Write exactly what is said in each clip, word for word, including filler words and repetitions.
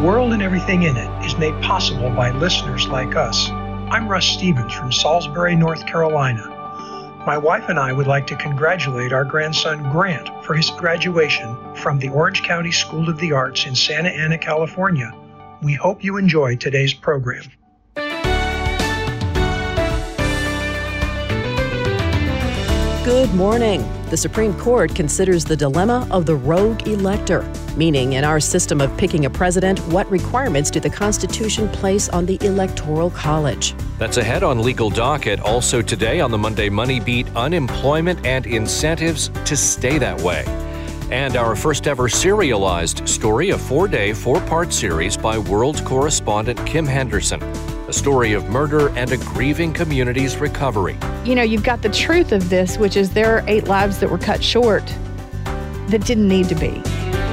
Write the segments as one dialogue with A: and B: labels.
A: World and Everything in It is made possible by listeners like us. I'm Russ Stevens from Salisbury, North Carolina. My wife and I would like to congratulate our grandson Grant for his graduation from the Orange County School of the Arts in Santa Ana, California. We hope you enjoy today's program.
B: Good morning. The Supreme Court considers the dilemma of the rogue elector, meaning in our system of picking a president, what requirements do the Constitution place on the Electoral College?
C: That's ahead on Legal Docket. Also today on the Monday Money Beat, unemployment and incentives to stay that way. And our first ever serialized story, a four-day, four-part series by world correspondent Kim Henderson. A story of murder and a grieving community's recovery.
D: You know, you've got the truth of this, which is there are eight lives that were cut short that didn't need to be.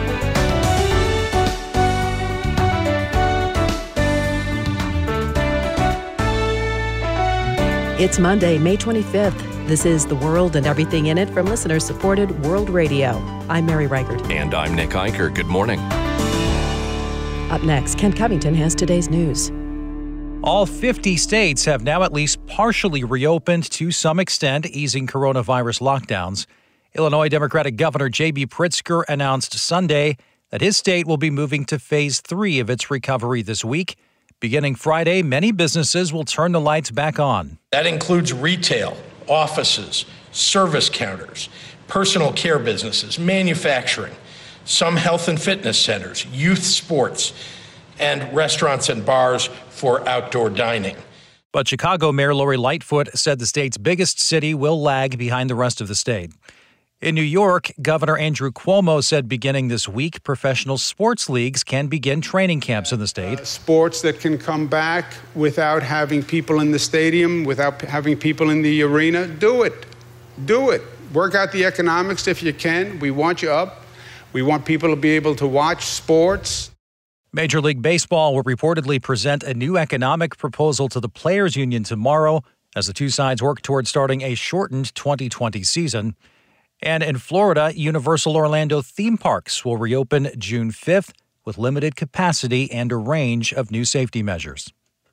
B: It's Monday, May twenty-fifth. This is The World and Everything in It from listener-supported World Radio. I'm Mary Reichert.
C: And I'm Nick Eicher. Good morning.
B: Up next, Ken Covington has today's news.
E: All fifty states have now at least partially reopened to some extent, easing coronavirus lockdowns. Illinois Democratic Governor J B Pritzker announced Sunday that his state will be moving to phase three of its recovery this week. Beginning Friday, many businesses will turn the lights back on.
F: That includes retail, offices, service counters, personal care businesses, manufacturing, some health and fitness centers, youth sports, and restaurants and bars for outdoor dining.
E: But Chicago Mayor Lori Lightfoot said the state's biggest city will lag behind the rest of the state. In New York, Governor Andrew Cuomo said beginning this week, professional sports leagues can begin training camps in the state.
G: Uh, sports that can come back without having people in the stadium, without having people in the arena, do it. Do it. Work out the economics if you can. We want you up. We want people to be able to watch sports.
E: Major League Baseball will reportedly present a new economic proposal to the Players Union tomorrow as the two sides work toward starting a shortened twenty twenty season. And in Florida, Universal Orlando theme parks will reopen June fifth with limited capacity and a range of new safety measures.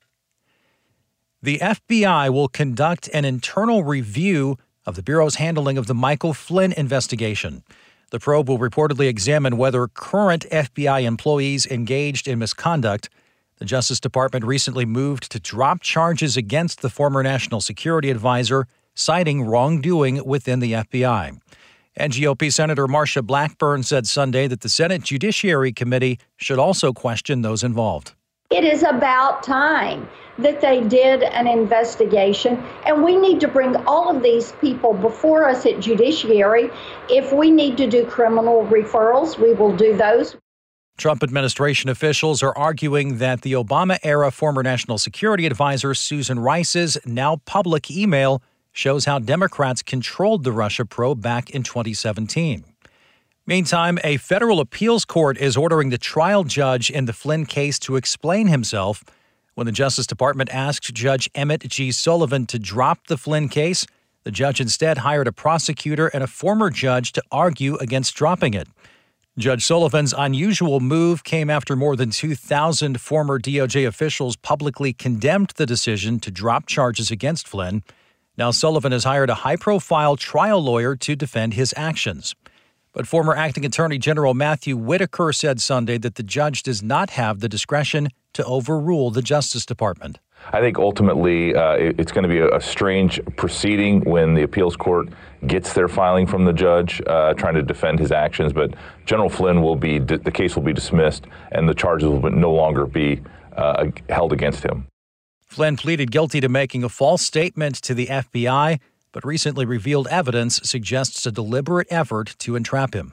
E: The F B I will conduct an internal review of the Bureau's handling of the Michael Flynn investigation. The probe will reportedly examine whether current F B I employees engaged in misconduct. The Justice Department recently moved to drop charges against the former National Security Advisor, citing wrongdoing within the F B I. And G O P Senator Marsha Blackburn said Sunday that the Senate Judiciary Committee should also question those involved.
H: It is about time that they did an investigation, and we need to bring all of these people before us at Judiciary. If we need to do criminal referrals, we will do those.
E: Trump administration officials are arguing that the Obama-era former National Security Advisor Susan Rice's now public email shows how Democrats controlled the Russia probe back in twenty seventeen. Meantime, a federal appeals court is ordering the trial judge in the Flynn case to explain himself. When the Justice Department asked Judge Emmett G. Sullivan to drop the Flynn case, the judge instead hired a prosecutor and a former judge to argue against dropping it. Judge Sullivan's unusual move came after more than two thousand former D O J officials publicly condemned the decision to drop charges against Flynn. Now Sullivan has hired a high-profile trial lawyer to defend his actions. But former Acting Attorney General Matthew Whitaker said Sunday that the judge does not have the discretion to overrule the Justice Department.
I: I think ultimately uh, it's going to be a, a strange proceeding when the appeals court gets their filing from the judge uh, trying to defend his actions. But General Flynn will be, the case will be dismissed and the charges will no longer be uh, held against him.
E: Flynn pleaded guilty to making a false statement to the F B I, but recently revealed evidence suggests a deliberate effort to entrap him.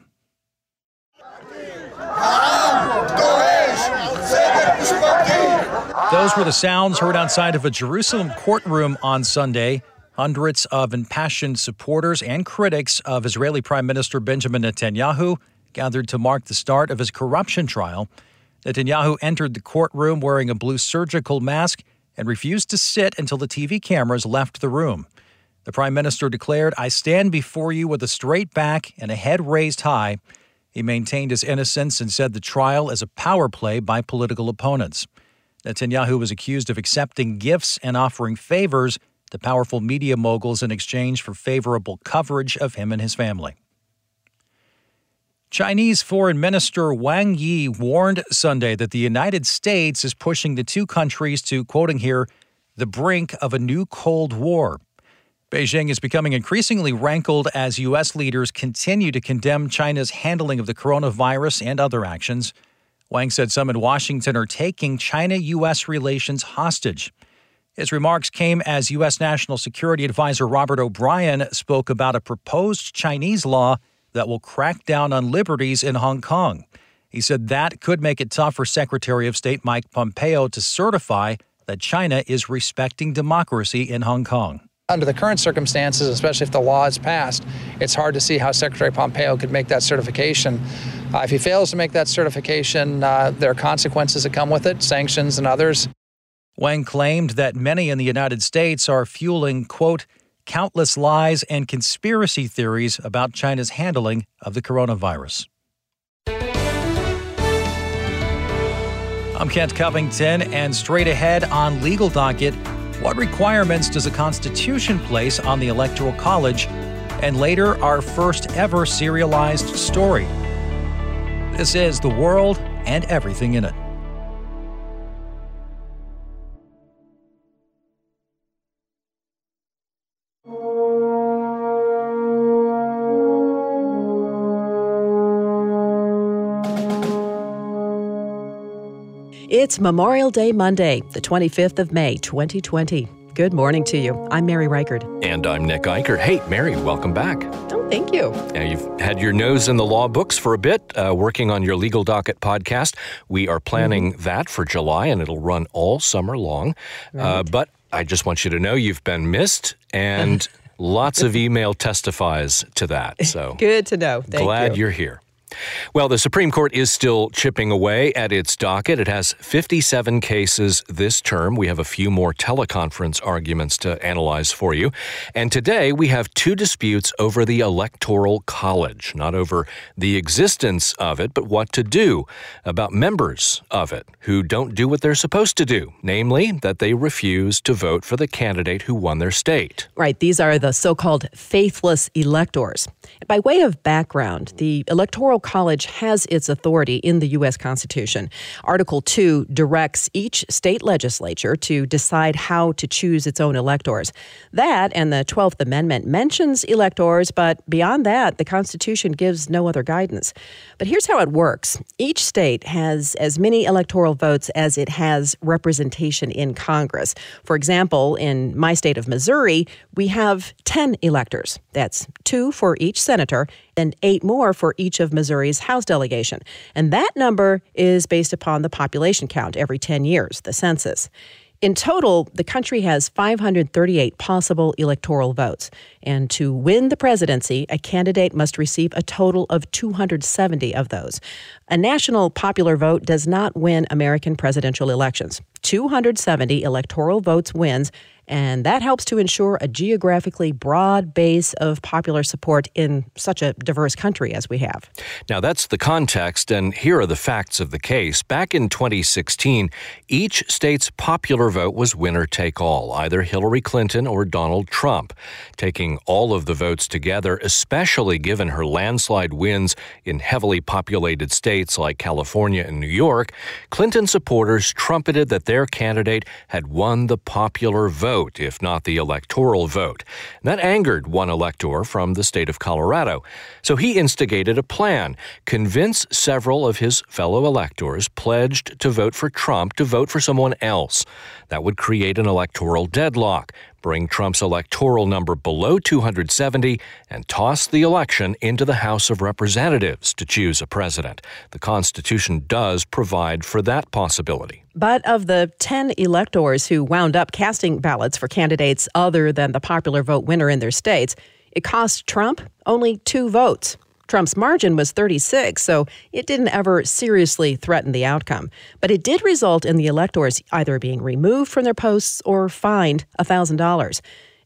E: Those were the sounds heard outside of a Jerusalem courtroom on Sunday. Hundreds of impassioned supporters and critics of Israeli Prime Minister Benjamin Netanyahu gathered to mark the start of his corruption trial. Netanyahu entered the courtroom wearing a blue surgical mask and refused to sit until the T V cameras left the room. The prime minister declared, "I stand before you with a straight back and a head raised high." He maintained his innocence and said the trial is a power play by political opponents. Netanyahu was accused of accepting gifts and offering favors to powerful media moguls in exchange for favorable coverage of him and his family. Chinese Foreign Minister Wang Yi warned Sunday that the United States is pushing the two countries to, quoting here, the brink of a new Cold War. Beijing is becoming increasingly rankled as U S leaders continue to condemn China's handling of the coronavirus and other actions. Wang said some in Washington are taking China-U S relations hostage. His remarks came as U S National Security Advisor Robert O'Brien spoke about a proposed Chinese law that will crack down on liberties in Hong Kong. He said that could make it tough for Secretary of State Mike Pompeo to certify that China is respecting democracy in Hong Kong.
J: Under the current circumstances, especially if the law is passed, it's hard to see how Secretary Pompeo could make that certification. Uh, if he fails to make that certification, uh, there are consequences that come with it, sanctions and others.
E: Wang claimed that many in the United States are fueling, quote, countless lies and conspiracy theories about China's handling of the coronavirus. I'm Kent Covington, and straight ahead on Legal Docket, what requirements does the Constitution place on the Electoral College? And later, our first ever serialized story. This is The World and Everything in It.
B: It's Memorial Day Monday, the twenty-fifth of May, twenty twenty. Good morning to you. I'm Mary Reichard.
C: And I'm Nick Eicher. Hey, Mary, welcome back.
B: Oh, thank you.
C: Now, you've had your nose in the law books for a bit, uh, working on your Legal Docket podcast. We are planning mm-hmm. that for July, and it'll run all summer long. Right. Uh, but I just want you to know you've been missed, and lots of email testifies to that. So
B: good to know. Thank
C: glad
B: you.
C: you're here. Well, the Supreme Court is still chipping away at its docket. It has fifty-seven cases this term. We have a few more teleconference arguments to analyze for you. And today we have two disputes over the Electoral College, not over the existence of it, but what to do about members of it who don't do what they're supposed to do, namely that they refuse to vote for the candidate who won their state.
B: Right. These are the so-called faithless electors. By way of background, the Electoral College has its authority in the U S Constitution. Article two directs each state legislature to decide how to choose its own electors. That and the twelfth Amendment mentions electors, but beyond that, the Constitution gives no other guidance. But here's how it works. Each state has as many electoral votes as it has representation in Congress. For example, in my state of Missouri, we have ten electors. That's two for each senator and eight more for each of Missouri's House delegation. And that number is based upon the population count every ten years, the census. In total, the country has five hundred thirty-eight possible electoral votes. And to win the presidency, a candidate must receive a total of two hundred seventy of those. A national popular vote does not win American presidential elections. two hundred seventy electoral votes wins, and that helps to ensure a geographically broad base of popular support in such a diverse country as we have.
C: Now, that's the context, and here are the facts of the case. Back in twenty sixteen, each state's popular vote was winner-take-all, either Hillary Clinton or Donald Trump. Taking all of the votes together, especially given her landslide wins in heavily populated states like California and New York, Clinton supporters trumpeted that their candidate had won the popular vote, if not the electoral vote. And that angered one elector from the state of Colorado. So he instigated a plan, convince several of his fellow electors pledged to vote for Trump to vote for someone else. That would create an electoral deadlock, bring Trump's electoral number below two hundred seventy, and toss the election into the House of Representatives to choose a president. The Constitution does provide for that possibility.
B: But of the ten electors who wound up casting ballots for candidates other than the popular vote winner in their states, it cost Trump only two votes. Trump's margin was thirty-six, so it didn't ever seriously threaten the outcome. But it did result in the electors either being removed from their posts or fined one thousand dollars.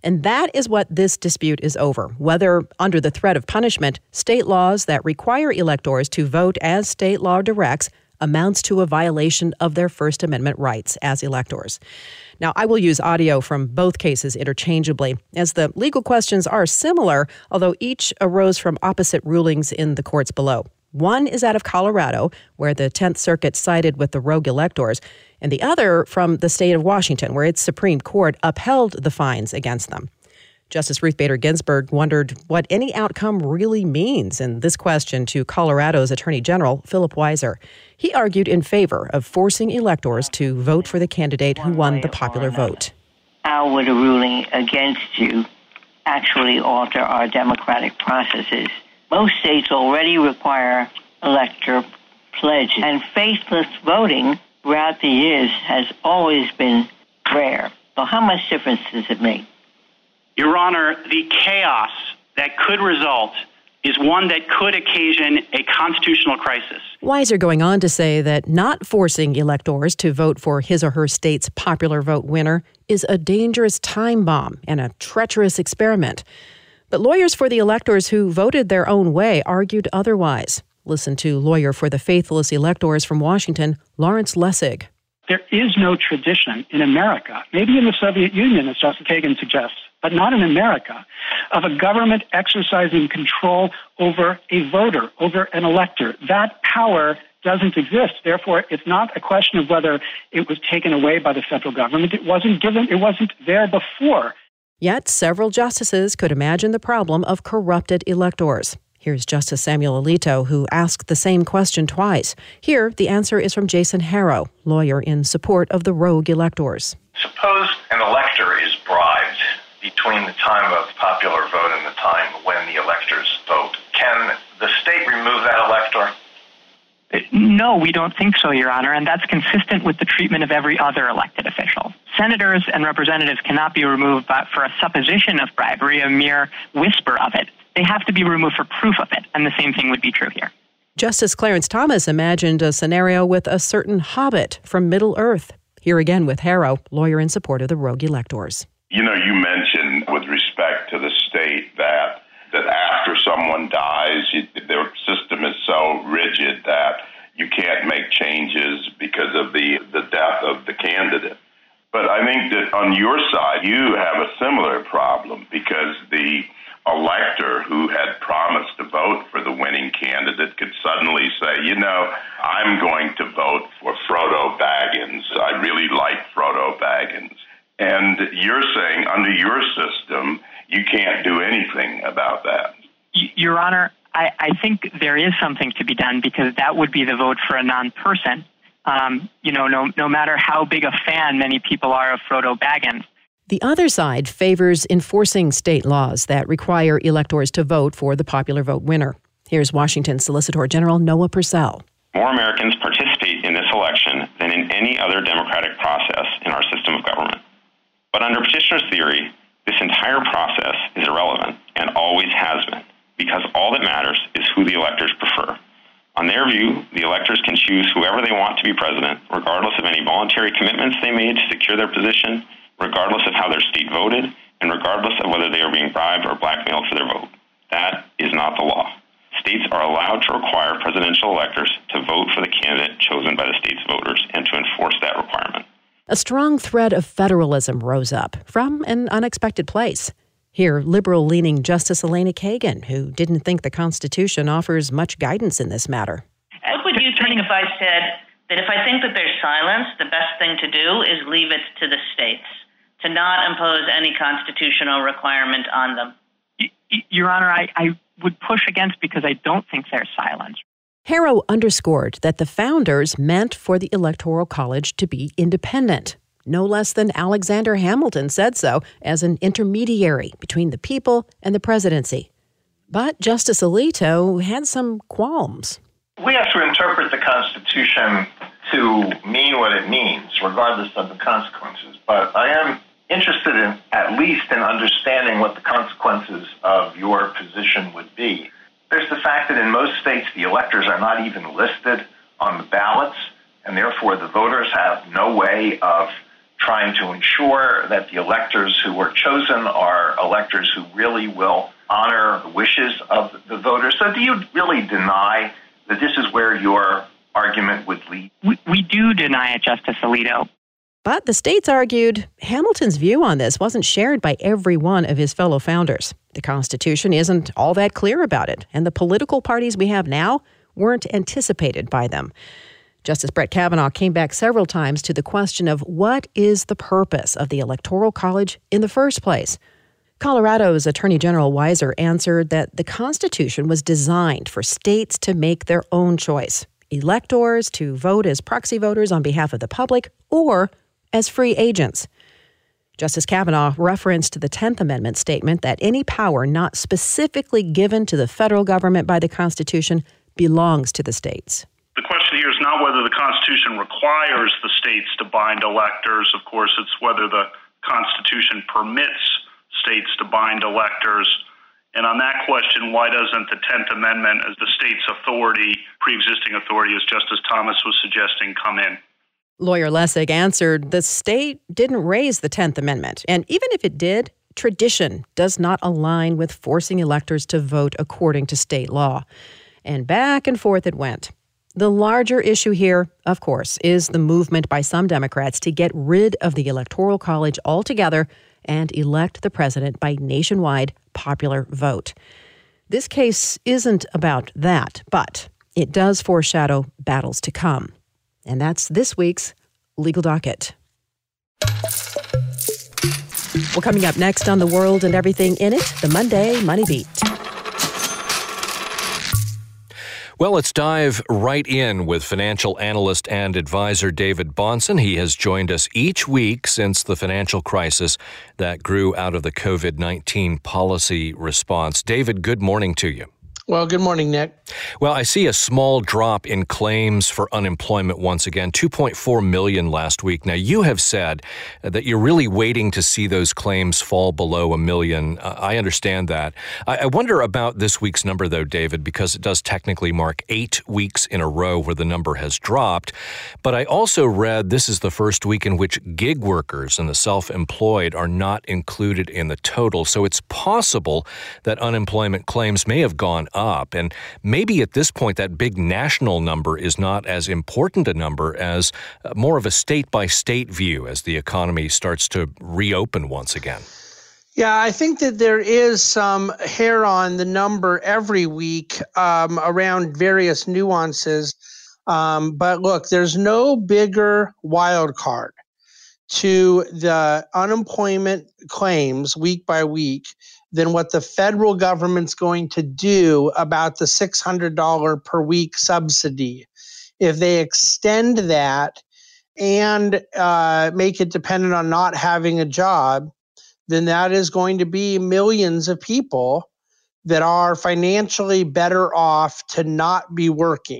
B: And that is what this dispute is over, whether, under the threat of punishment, state laws that require electors to vote as state law directs amounts to a violation of their First Amendment rights as electors. Now, I will use audio from both cases interchangeably, as the legal questions are similar, although each arose from opposite rulings in the courts below. One is out of Colorado, where the tenth Circuit sided with the rogue electors, and the other from the state of Washington, where its Supreme Court upheld the fines against them. Justice Ruth Bader Ginsburg wondered what any outcome really means in this question to Colorado's Attorney General, Philip Weiser. He argued in favor of forcing electors to vote for the candidate who won the popular vote.
K: How would a ruling against you actually alter our democratic processes? Most states already require elector pledges, and faithless voting throughout the years has always been rare. So how much difference does it make?
L: Your Honor, the chaos that could result is one that could occasion a constitutional crisis.
B: Weiser going on to say that not forcing electors to vote for his or her state's popular vote winner is a dangerous time bomb and a treacherous experiment. But lawyers for the electors who voted their own way argued otherwise. Listen to lawyer for the faithless electors from Washington, Lawrence Lessig.
M: There is no tradition in America, maybe in the Soviet Union, as Justice Kagan suggests, but not in America, of a government exercising control over a voter, over an elector. That power doesn't exist. Therefore, it's not a question of whether it was taken away by the federal government. It wasn't given, it wasn't there before.
B: Yet several justices could imagine the problem of corrupted electors. Here's Justice Samuel Alito, who asked the same question twice. Here, the answer is from Jason Harrow, lawyer in support of the rogue electors.
N: Suppose an elector is bribed between the time of popular vote and the time when the electors vote. Can the state remove that elector?
O: No, we don't think so, Your Honor, and that's consistent with the treatment of every other elected official. Senators and representatives cannot be removed for a supposition of bribery, a mere whisper of it. They have to be removed for proof of it, and the same thing would be true here.
B: Justice Clarence Thomas imagined a scenario with a certain hobbit from Middle-earth. Here again with Harrow, lawyer in support of the rogue electors.
P: You know, you mentioned with respect to the state that that after someone dies, you, their system is so rigid that you can't make changes because of the, the death of the candidate. But I think that on your side, you have a similar problem because the elector who had promised to vote for the winning candidate could suddenly say, you know, I'm going to vote for Frodo Baggins. I really like Frodo Baggins. And you're saying under your system, you can't do anything about that.
O: Your Honor, I, I think there is something to be done because that would be the vote for a non-person. Um, you know, no, no matter how big a fan many people are of Frodo Baggins.
B: The other side favors enforcing state laws that require electors to vote for the popular vote winner. Here's Washington Solicitor General Noah Purcell.
Q: More Americans participate in this election than in any other democratic process in our system of government. But under petitioner's theory, this entire process is irrelevant and always has been, because all that matters is who the electors prefer. On their view, the electors can choose whoever they want to be president, regardless of any voluntary commitments they made to secure their position, regardless of how their state voted, and regardless of whether they are being bribed or blackmailed for their vote. That is not the law. States are allowed to require presidential electors to vote for the candidate chosen by the state's voters and to enforce that requirement.
B: A strong thread of federalism rose up from an unexpected place. Here, liberal-leaning Justice Elena Kagan, who didn't think the Constitution offers much guidance in this matter.
R: What would you think if I said that if I think that there's silence, the best thing to do is leave it to the states, to not impose any constitutional requirement on them?
O: Your Honor, I, I would push against because I don't think there's silence.
B: Harrow underscored that the founders meant for the Electoral College to be independent. No less than Alexander Hamilton said so as an intermediary between the people and the presidency. But Justice Alito had some qualms.
N: We have to interpret the Constitution to mean what it means, regardless of the consequences. But I am interested in, at least in understanding what the consequences of your position would be. There's the fact that in most states, the electors are not even listed on the ballots, and therefore the voters have no way of trying to ensure that the electors who were chosen are electors who really will honor the wishes of the voters. So do you really deny that this is where your argument would lead?
O: We, we do deny it, Justice Alito.
B: But the states argued Hamilton's view on this wasn't shared by every one of his fellow founders. The Constitution isn't all that clear about it, and the political parties we have now weren't anticipated by them. Justice Brett Kavanaugh came back several times to the question of what is the purpose of the Electoral College in the first place. Colorado's Attorney General Weiser answered that the Constitution was designed for states to make their own choice, electors to vote as proxy voters on behalf of the public or as free agents. Justice Kavanaugh referenced the tenth Amendment statement that any power not specifically given to the federal government by the Constitution belongs to the states.
S: The question here is not whether the Constitution requires the states to bind electors. Of course, it's whether the Constitution permits states to bind electors. And on that question, why doesn't the tenth Amendment as the state's authority, pre-existing authority, as Justice Thomas was suggesting, come in?
B: Lawyer Lessig answered the state didn't raise the tenth Amendment. And even if it did, tradition does not align with forcing electors to vote according to state law. And back and forth it went. The larger issue here, of course, is the movement by some Democrats to get rid of the Electoral College altogether and elect the president by nationwide popular vote. This case isn't about that, but it does foreshadow battles to come. And that's this week's Legal Docket. Well, coming up next on The World and Everything in It, the Monday Money Beat.
C: Well, let's dive right in with financial analyst and advisor David Bahnsen. He has joined us each week since the financial crisis that grew out of the covid nineteen policy response. David, good morning to you.
T: Well, good morning, Nick.
C: Well, I see a small drop in claims for unemployment once again, two point four million last week. Now, you have said that you're really waiting to see those claims fall below a million. Uh, I understand that. I, I wonder about this week's number, though, David, because it does technically mark eight weeks in a row where the number has dropped. But I also read this is the first week in which gig workers and the self-employed are not included in the total. So it's possible that unemployment claims may have gone up. And maybe at this point, that big national number is not as important a number as more of a state-by-state view as the economy starts to reopen once again.
T: Yeah, I think that there is some hair on the number every week um, around various nuances. Um, but look, there's no bigger wild card to the unemployment claims week by week than what the federal government's going to do about the six hundred dollars per week subsidy. If they extend that and uh, make it dependent on not having a job, then that is going to be millions of people that are financially better off to not be working.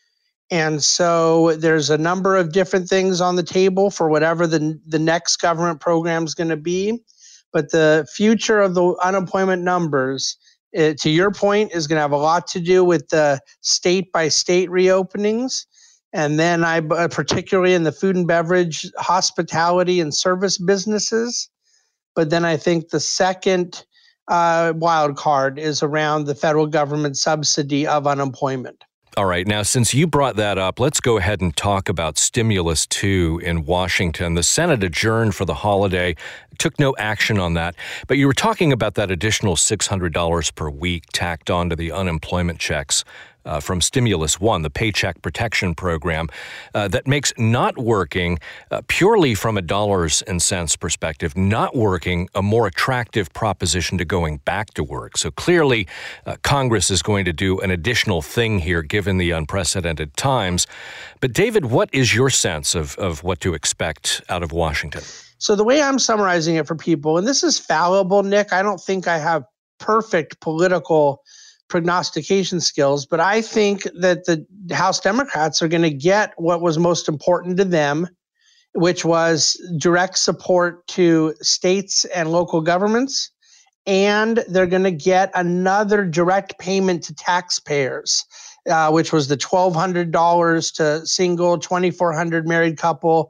T: And so there's a number of different things on the table for whatever the, the next government program is going to be. But the future of the unemployment numbers, uh, to your point, is going to have a lot to do with the state-by-state reopenings. And then I, uh, particularly in the food and beverage, hospitality, and service businesses. But then I think the second uh, wild card is around the federal government subsidy of unemployment.
C: All right. Now, since you brought that up, let's go ahead and talk about Stimulus two in Washington. The Senate adjourned for the holiday, took no action on that. But you were talking about that additional six hundred dollars per week tacked onto the unemployment checks uh, from Stimulus one, the Paycheck Protection Program, uh, that makes not working uh, purely from a dollars and cents perspective, not working a more attractive proposition to going back to work. So clearly, uh, Congress is going to do an additional thing here, given the unprecedented times. But David, what is your sense of, of what to expect out of Washington?
T: So the way I'm summarizing it for people, and this is fallible, Nick, I don't think I have perfect political prognostication skills, but I think that the House Democrats are going to get what was most important to them, which was direct support to states and local governments, and they're going to get another direct payment to taxpayers, uh, which was the twelve hundred dollars to single, twenty-four hundred dollars married couple,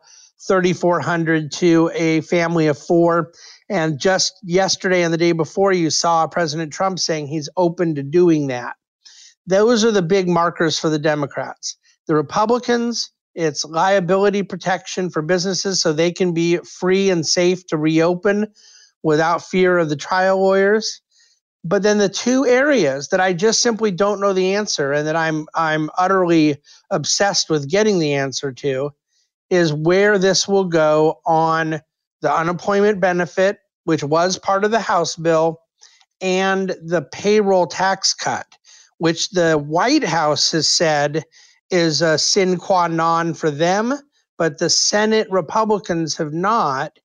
T: thirty-four hundred to a family of four. And just yesterday and the day before, you saw President Trump saying he's open to doing that. Those are the big markers for the Democrats. The Republicans, it's liability protection for businesses so they can be free and safe to reopen without fear of the trial lawyers. But then the two areas that I just simply don't know the answer and that I'm I'm utterly obsessed with getting the answer to is where this will go on the unemployment benefit, which was part of the House bill, and the payroll tax cut, which the White House has said is a sine qua non for them, but the Senate Republicans have not.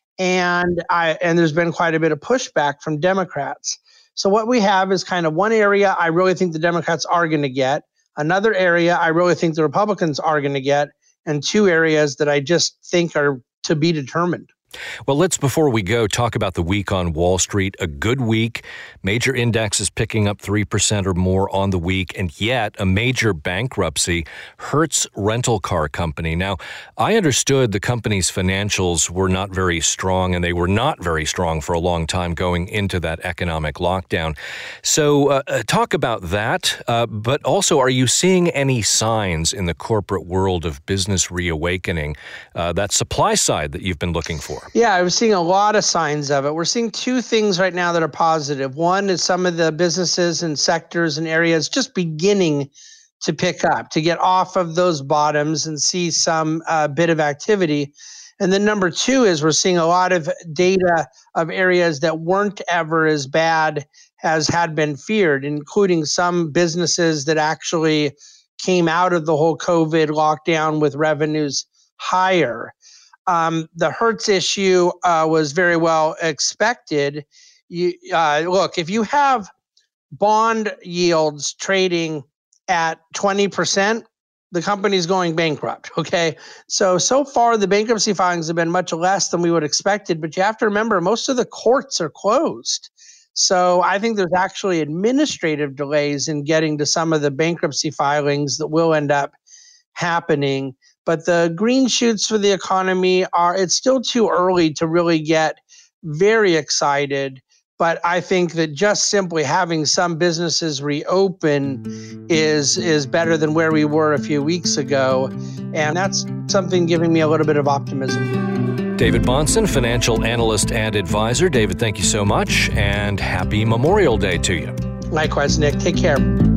T: And I and there's been quite a bit of pushback from Democrats. So what we have is kind of one area I really think the Democrats are going to get, another area I really think the Republicans are going to get, and two areas that I just think are to be determined.
C: Well, let's, before we go, talk about the week on Wall Street. A good week. Major indexes picking up three percent or more on the week, and yet a major bankruptcy. Hertz Rental Car Company. Now, I understood the company's financials were not very strong, and they were not very strong for a long time going into that economic lockdown. So uh, talk about that, uh, but also, are you seeing any signs in the corporate world of business reawakening, uh, that supply side that you've been looking for?
T: Yeah, I was seeing a lot of signs of it. We're seeing two things right now that are positive. One is some of the businesses and sectors and areas just beginning to pick up, to get off of those bottoms and see some uh, bit of activity. And then number two is we're seeing a lot of data of areas that weren't ever as bad as had been feared, including some businesses that actually came out of the whole COVID lockdown with revenues higher. Um, the Hertz issue uh, was very well expected. You, uh, look, if you have bond yields trading at twenty percent, the company's going bankrupt, okay? So, so far the bankruptcy filings have been much less than we would have expected, but you have to remember most of the courts are closed. So I think there's actually administrative delays in getting to some of the bankruptcy filings that will end up happening. But the green shoots for the economy are, it's still too early to really get very excited. But I think that just simply having some businesses reopen is is better than where we were a few weeks ago. And that's something giving me a little bit of optimism.
C: David Bahnsen, financial analyst and advisor. David, thank you so much, and happy Memorial Day to you.
T: Likewise, Nick. Take care.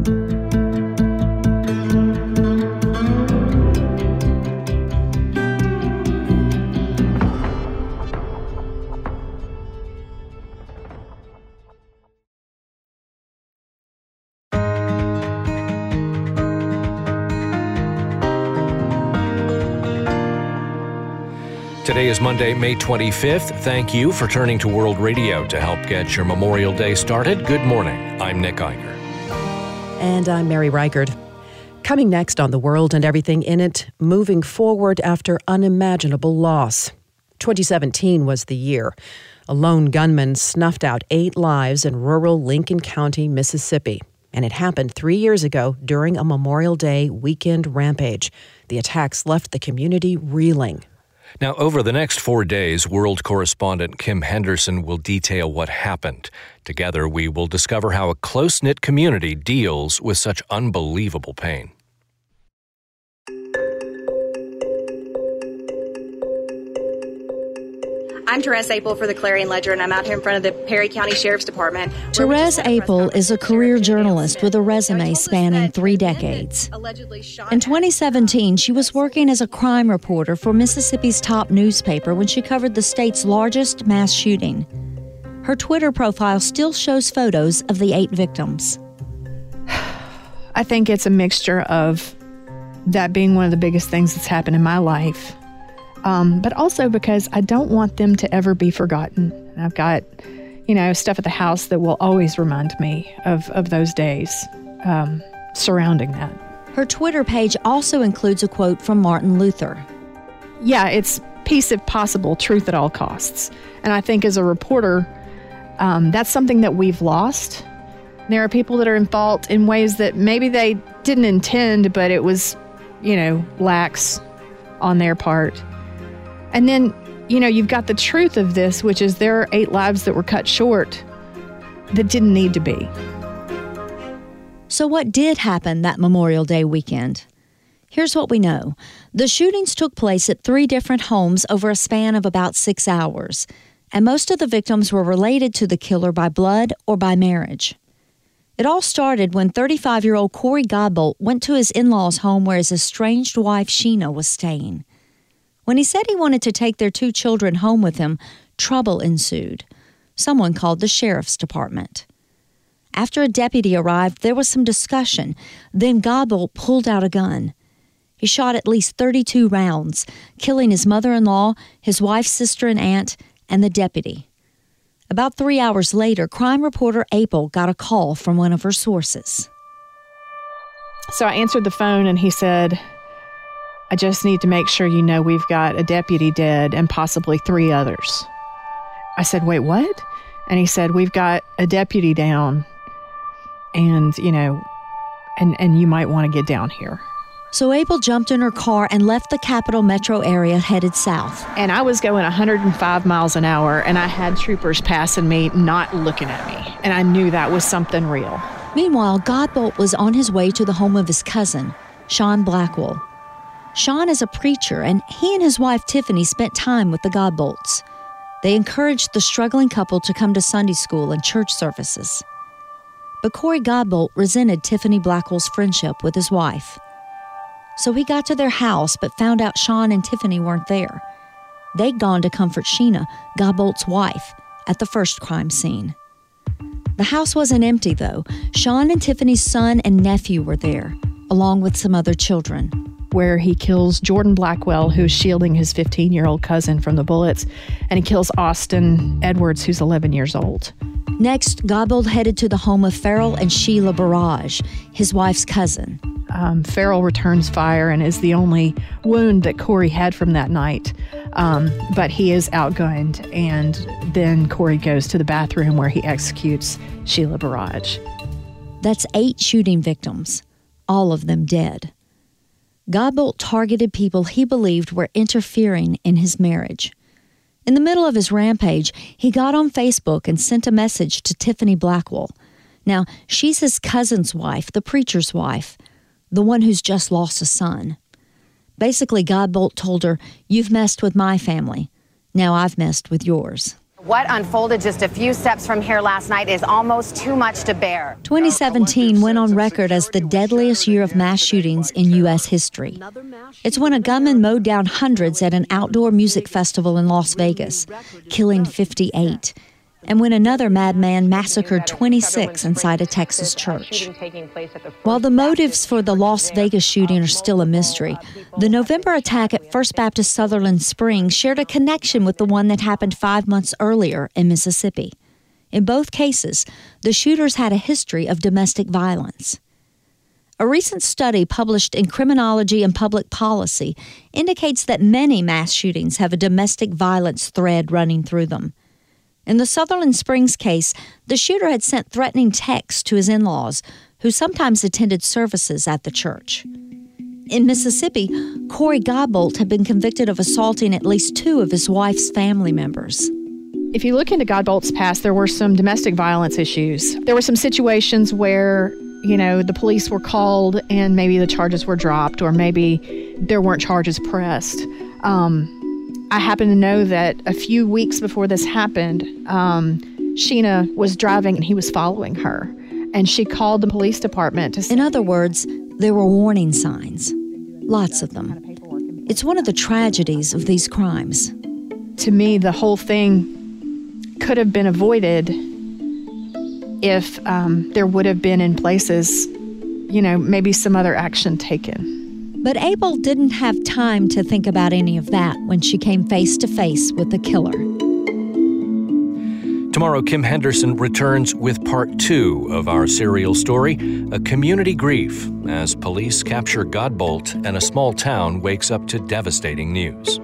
C: Today is Monday, May twenty-fifth. Thank you for turning to World Radio to help get your Memorial Day started. Good morning. I'm Nick Eiger.
B: And I'm Mary Reichard. Coming next on The World and Everything in It, moving forward after unimaginable loss. twenty seventeen was the year. A lone gunman snuffed out eight lives in rural Lincoln County, Mississippi. And it happened three years ago during a Memorial Day weekend rampage. The attacks left the community reeling.
C: Now, over the next four days, world correspondent Kim Henderson will detail what happened. Together, we will discover how a close-knit community deals with such unbelievable pain.
U: I'm Therese Apel for the Clarion Ledger, and I'm out here in front of the Perry County Sheriff's Department.
V: Therese Apel is a career journalist with a resume spanning three decades. In twenty seventeen, she was working as a crime reporter for Mississippi's top newspaper when she covered the state's largest mass shooting. Her Twitter profile still shows photos of the eight victims.
D: I think it's a mixture of that being one of the biggest things that's happened in my life. Um, but also because I don't want them to ever be forgotten. I've got, you know, stuff at the house that will always remind me of, of those days um, surrounding that.
V: Her Twitter page also includes a quote from Martin Luther.
D: Yeah, it's peace if possible, truth at all costs. And I think as a reporter, um, that's something that we've lost. There are people that are in fault in ways that maybe they didn't intend, but it was, you know, lax on their part. And then, you know, you've got the truth of this, which is there are eight lives that were cut short that didn't need to be.
V: So what did happen that Memorial Day weekend? Here's what we know. The shootings took place at three different homes over a span of about six hours, and most of the victims were related to the killer by blood or by marriage. It all started when thirty-five-year-old Corey Godbolt went to his in-laws' home where his estranged wife Sheena was staying. When he said he wanted to take their two children home with him, trouble ensued. Someone called the sheriff's department. After a deputy arrived, there was some discussion. Then Godbolt pulled out a gun. He shot at least thirty-two rounds, killing his mother-in-law, his wife's sister and aunt, and the deputy. About three hours later, crime reporter April got a call from one of her sources.
D: So I answered the phone and he said, I just need to make sure you know we've got a deputy dead and possibly three others. I said, wait, what? And he said, we've got a deputy down and, you know, and, and you might want to get down here.
V: So Abel jumped in her car and left the Capital metro area headed south.
D: And I was going one hundred five miles an hour, and I had troopers passing me, not looking at me. And I knew that was something real.
V: Meanwhile, Godbolt was on his way to the home of his cousin, Sean Blackwell. Sean is a preacher, and he and his wife Tiffany spent time with the Godbolts. They encouraged the struggling couple to come to Sunday school and church services. But Corey Godbolt resented Tiffany Blackwell's friendship with his wife. So he got to their house but found out Sean and Tiffany weren't there. They'd gone to comfort Sheena, Godbolt's wife, at the first crime scene. The house wasn't empty, though. Sean and Tiffany's son and nephew were there, along with some other children.
D: Where he kills Jordan Blackwell, who's shielding his fifteen-year-old cousin from the bullets, and he kills Austin Edwards, who's eleven years old.
V: Next, Godbolt headed to the home of Farrell and Sheila Barrage, his wife's cousin.
D: Um, Farrell returns fire and is the only wound that Corey had from that night. Um, but he is outgunned, and then Corey goes to the bathroom where he executes Sheila Barrage.
V: That's eight shooting victims, all of them dead. Godbolt targeted people he believed were interfering in his marriage. In the middle of his rampage, he got on Facebook and sent a message to Tiffany Blackwell. Now, she's his cousin's wife, the preacher's wife, the one who's just lost a son. Basically, Godbolt told her, you've messed with my family. Now I've messed with yours.
A: What unfolded just a few steps from here last night is almost too much to bear.
V: twenty seventeen went on record as the deadliest year of mass shootings in U S history. It's when a gunman mowed down hundreds at an outdoor music festival in Las Vegas, killing fifty-eight. And when another madman massacred twenty-six inside a Texas church. While the motives for the Las Vegas shooting are still a mystery, the November attack at First Baptist Sutherland Springs shared a connection with the one that happened five months earlier in Mississippi. In both cases, the shooters had a history of domestic violence. A recent study published in Criminology and Public Policy indicates that many mass shootings have a domestic violence thread running through them. In the Sutherland Springs case, the shooter had sent threatening texts to his in-laws, who sometimes attended services at the church. In Mississippi, Corey Godbolt had been convicted of assaulting at least two of his wife's family members.
D: If you look into Godbolt's past, there were some domestic violence issues. There were some situations where, you know, the police were called and maybe the charges were dropped, or maybe there weren't charges pressed. Um, I happen to know that a few weeks before this happened, um, Sheena was driving and he was following her. And she called the police department to say...
V: In other words, there were warning signs. Lots of them. It's one of the tragedies of these crimes.
D: To me, the whole thing could have been avoided if um, there would have been in places, you know, maybe some other action taken.
V: But Abel didn't have time to think about any of that when she came face to face with the killer.
C: Tomorrow, Kim Henderson returns with part two of our serial story, A Community Grief, as police capture Godbolt and a small town wakes up to devastating news.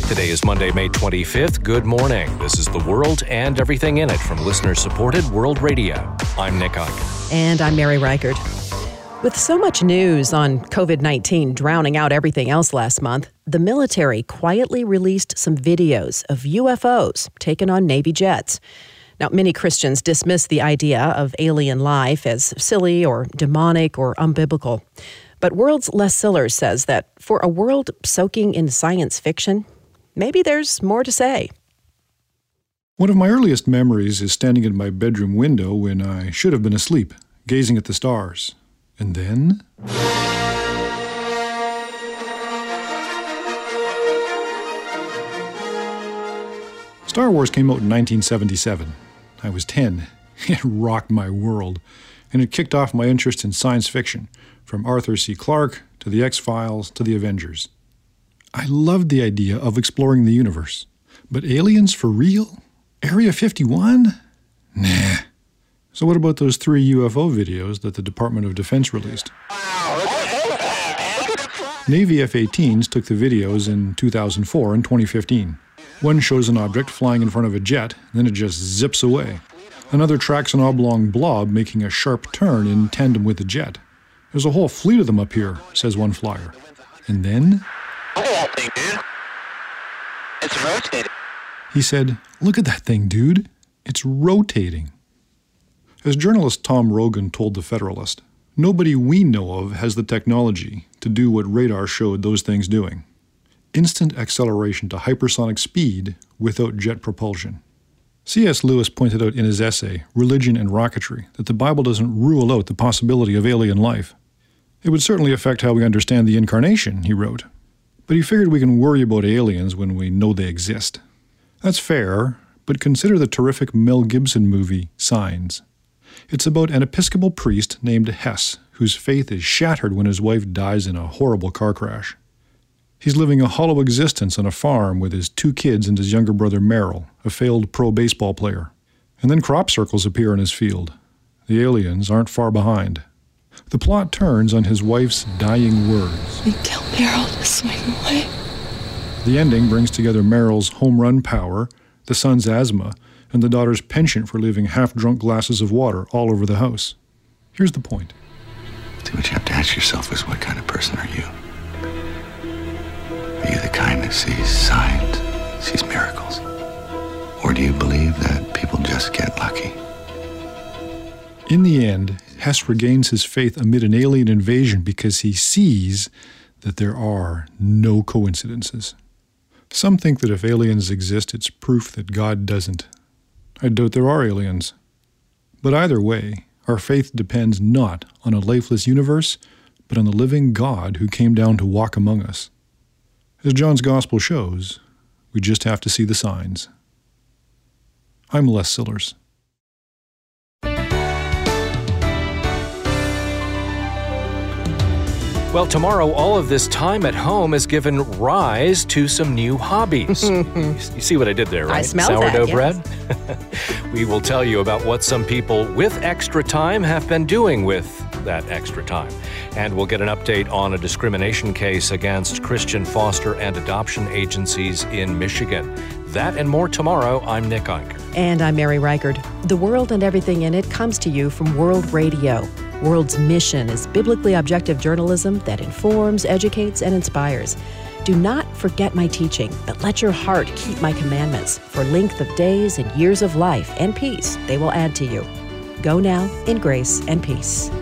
C: Today is Monday, May twenty-fifth. Good morning. This is The World and Everything in It from listener-supported World Radio. I'm Nick Ike.
B: And I'm Mary Reichert. With so much news on covid nineteen drowning out everything else last month, the military quietly released some videos of U F Os taken on Navy jets. Now, many Christians dismiss the idea of alien life as silly or demonic or unbiblical. But World's Les Sillers says that for a world soaking in science fiction, maybe there's more to say.
F: One of my earliest memories is standing at my bedroom window when I should have been asleep, gazing at the stars. And then... Star Wars came out in nineteen seventy-seven. I was ten. It rocked my world, and it kicked off my interest in science fiction, from Arthur C. Clarke to the X-Files to the Avengers. I loved the idea of exploring the universe. But aliens for real? Area fifty-one? Nah. So what about those three U F O videos that the Department of Defense released? Navy F eighteens took the videos in two thousand four and twenty fifteen. One shows an object flying in front of a jet, then it just zips away. Another tracks an oblong blob making a sharp turn in tandem with the jet. There's a whole fleet of them up here, says one flyer. And then...
G: Look at that thing, dude. It's rotating.
F: He said, "Look at that thing, dude. It's rotating." As journalist Tom Rogan told The Federalist, nobody we know of has the technology to do what radar showed those things doing. Instant acceleration to hypersonic speed without jet propulsion. C S Lewis pointed out in his essay, Religion and Rocketry, that the Bible doesn't rule out the possibility of alien life. It would certainly affect how we understand the incarnation, he wrote. But he figured we can worry about aliens when we know they exist. That's fair, but consider the terrific Mel Gibson movie, Signs. It's about an Episcopal priest named Hess, whose faith is shattered when his wife dies in a horrible car crash. He's living a hollow existence on a farm with his two kids and his younger brother Merrill, a failed pro baseball player. And then crop circles appear in his field. The aliens aren't far behind. The plot turns on his wife's dying words.
W: We tell Merrill to swing away.
F: The ending brings together Merrill's home run power, the son's asthma, and the daughter's penchant for leaving half-drunk glasses of water all over the house. Here's the point.
X: See, what you have to ask yourself is, what kind of person are you? Are you the kind that sees signs, sees miracles? Or do you believe that people just get lucky?
F: In the end, Hess regains his faith amid an alien invasion because he sees that there are no coincidences. Some think that if aliens exist, it's proof that God doesn't. I doubt there are aliens. But either way, our faith depends not on a lifeless universe, but on the living God who came down to walk among us. As John's Gospel shows, we just have to see the signs. I'm Les Sillers.
C: Well, tomorrow, all of this time at home has given rise to some new hobbies. you, you see what I did there, right?
B: I smell
C: Sourdough
B: that,
C: bread?
B: Yes.
C: We will tell you about what some people with extra time have been doing with that extra time. And we'll get an update on a discrimination case against Christian foster and adoption agencies in Michigan. That and more tomorrow. I'm Nick Ike.
B: And I'm Mary Reichert. The World and Everything in It comes to you from World Radio. World's mission is biblically objective journalism that informs, educates, and inspires. Do not forget my teaching, but let your heart keep my commandments. For length of days and years of life and peace, they will add to you. Go now in grace and peace.